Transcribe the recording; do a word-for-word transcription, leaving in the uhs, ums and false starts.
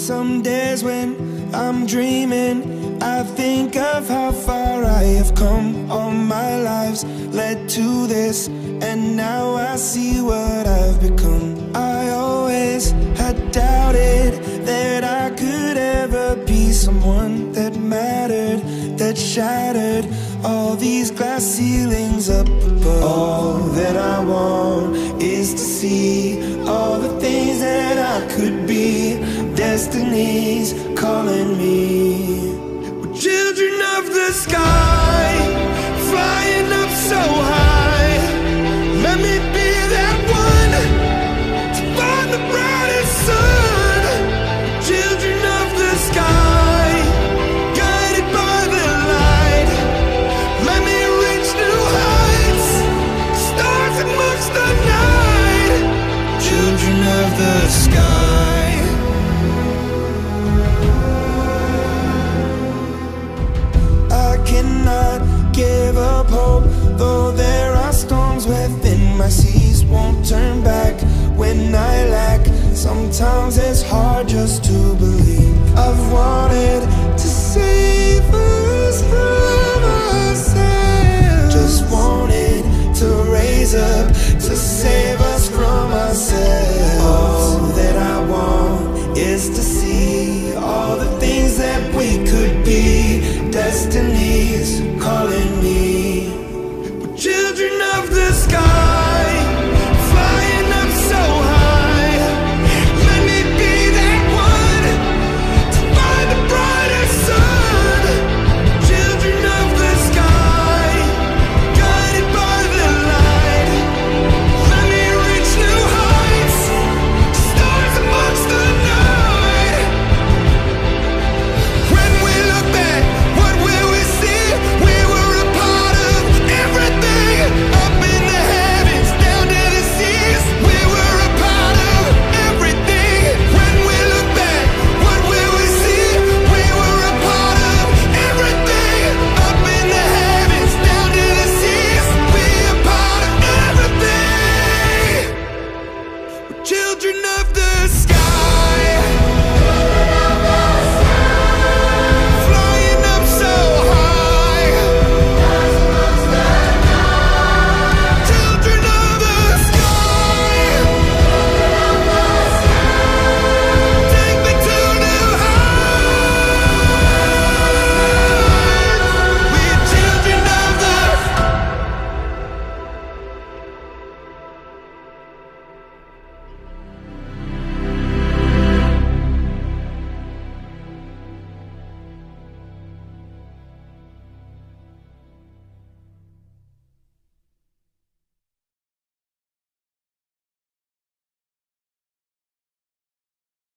Some days when I'm dreaming, I think of how far I have come. All my lives led to this, and now I see what I've become. I always had doubted that I could ever be someone that mattered, that shattered all these glass ceilings up above. All that I want is to see all the things that I could be. Destiny's calling me. We're children of the sky, flying up so high.